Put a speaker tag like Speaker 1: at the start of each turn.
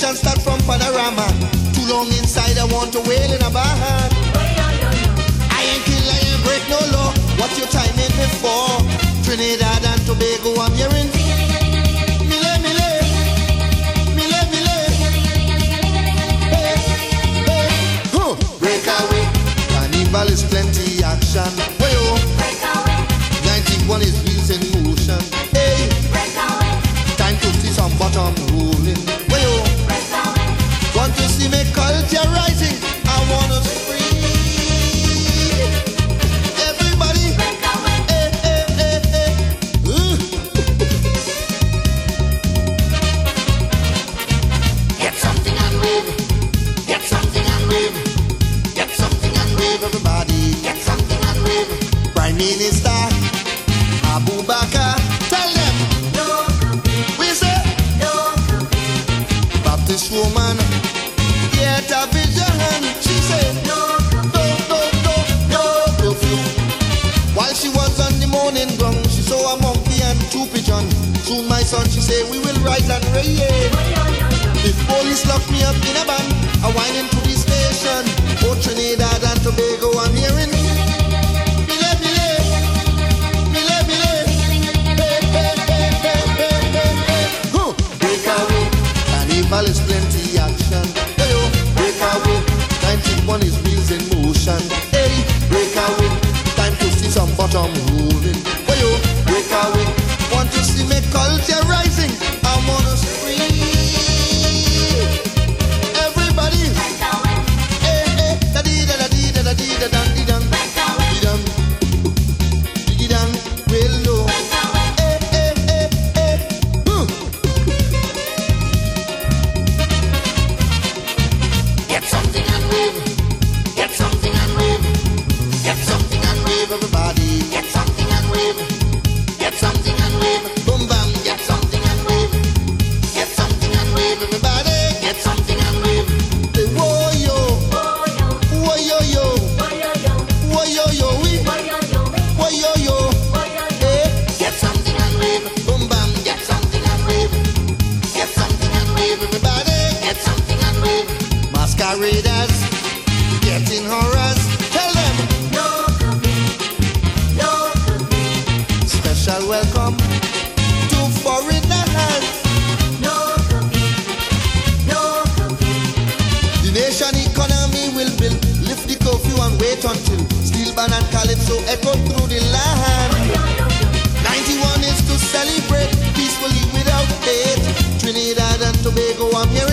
Speaker 1: and start from Panorama. Too long inside, I want to wail in a bar. I ain't kill, I ain't break no law. What you timing me for? Trinidad and Tobago, I'm hearing. Mile, mile, mile, mile. Hey, hey. Huh. Break away. Carnival is plenty action. Way oh.
Speaker 2: Break away.
Speaker 1: 91 is wheels in motion. Hey.
Speaker 2: Break away.
Speaker 1: Time to see some bottom rolling. Way oh.
Speaker 2: Break away.
Speaker 1: Want to see me culture rising? I wanna free. Everybody.
Speaker 2: Break away.
Speaker 1: Hey, hey, hey, hey.
Speaker 3: Get something and wave. Get something and wave. Get something and wave.
Speaker 1: Everybody.
Speaker 3: Get something and wave.
Speaker 1: Prime Minister Abu Bakar, tell them.
Speaker 2: No cookie.
Speaker 1: We say
Speaker 2: No cookie.
Speaker 1: Baptist woman get a vision. She said
Speaker 2: No cookie.
Speaker 1: no curfew. While she was on the morning ground, she saw a monkey and two pigeons. Soon my son, she say, we will rise and reign. If police lock me up in a van, I whine into the station. Oh, Trinidad and Tobago, I'm hearing. Mile, mile, mile, mile. Hey, hey, hey, hey, hey, hey, hey. Huh. Break away. Carnival is plenty action. Hey, oh. Break away. 91 is wheels in motion. Hey, break away. Time to see some bottom rolling. Hey, oh. Break away. Want to see me culture rising? I wanna scream. Everybody.
Speaker 2: Break away.
Speaker 1: Hey, hey, da dee da da dee da da dee da dum dee dum.
Speaker 2: Break away.
Speaker 1: Dee dum. Dee dum. Real low.
Speaker 2: Break away.
Speaker 1: Hey, hey, hey, hey.
Speaker 3: Get something and wave. Get something and wave. Get something and wave.
Speaker 1: Everybody.
Speaker 3: Get something and wave. Get something and wave.
Speaker 1: Boom bam.
Speaker 3: Get something and wave. Get something and wave.
Speaker 1: Everybody.
Speaker 3: Get something and wave.
Speaker 1: Say whoa yo.
Speaker 2: Oh yo.
Speaker 1: Whoa yo yo.
Speaker 2: Oh yo yo.
Speaker 1: Whoa yo yo. We.
Speaker 2: Oh yo yo.
Speaker 1: Whoa yo yo.
Speaker 2: Oh yo yo.
Speaker 1: Hey.
Speaker 3: Get something and wave.
Speaker 1: Boom bam.
Speaker 3: Get something and wave. Get something and wave.
Speaker 1: Everybody.
Speaker 3: Get something and wave.
Speaker 1: Masqueraders. Getting horrors. Tell them.
Speaker 2: No cookie. No cookie.
Speaker 1: Special welcome to foreigners.
Speaker 2: No cookie. No cookie.
Speaker 1: The nation economy will build. Lift the curfew and wait until steel band and calypso echo through the land. 91 is to celebrate peacefully without hate. Trinidad and Tobago, I'm here